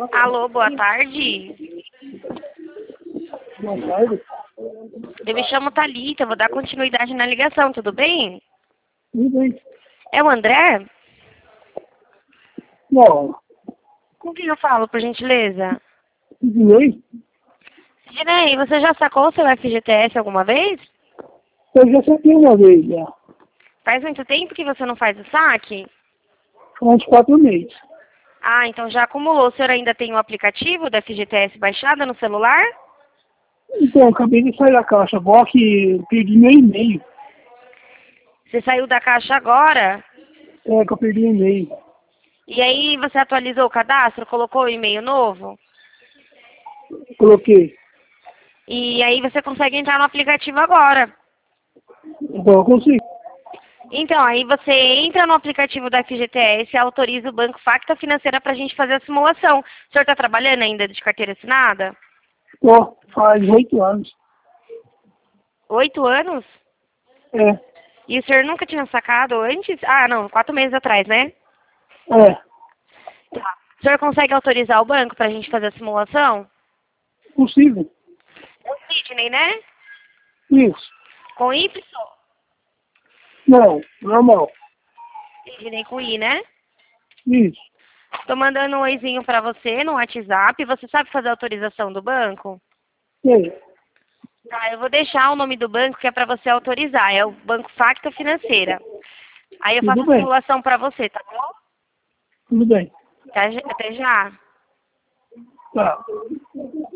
Alô, boa tarde. Boa tarde. Eu me chamo Thalita, vou dar continuidade na ligação, tudo bem? Tudo bem? É o André? Não. Com quem eu falo, por gentileza? Tudo bem? Dinei, você já sacou o seu FGTS alguma vez? Eu já saquei uma vez, já. Faz muito tempo que você não faz o saque? Há uns 4 meses. Ah, então já acumulou. O senhor ainda tem o aplicativo do FGTS baixado no celular? Então, eu acabei de sair da caixa agora que eu perdi meu e-mail. Você saiu da caixa agora? É, que eu perdi o e-mail. E aí você atualizou o cadastro, colocou o e-mail novo? Coloquei. E aí você consegue entrar no aplicativo agora. Então, eu consigo. Então, aí você entra no aplicativo da FGTS e autoriza o Banco Facta Financeira para a gente fazer a simulação. O senhor está trabalhando ainda de carteira assinada? Ó, faz 8 anos. 8 anos? É, E o senhor nunca tinha sacado antes? Ah, não, 4 meses atrás, né? é. Tá. O senhor consegue autorizar o banco para a gente fazer a simulação? Possível. É o Sidney, né? Isso. Com Y? Não, normal. Sidney com I, né? Isso. Tô mandando um oizinho para você no WhatsApp. Você sabe fazer a autorização do banco? É. Tá, eu vou deixar o nome do banco que é para você autorizar. É o Banco Facta Financeira. Aí eu faço Tudo a bem. simulação para você, tá bom? Tudo bem. Até já. Tá.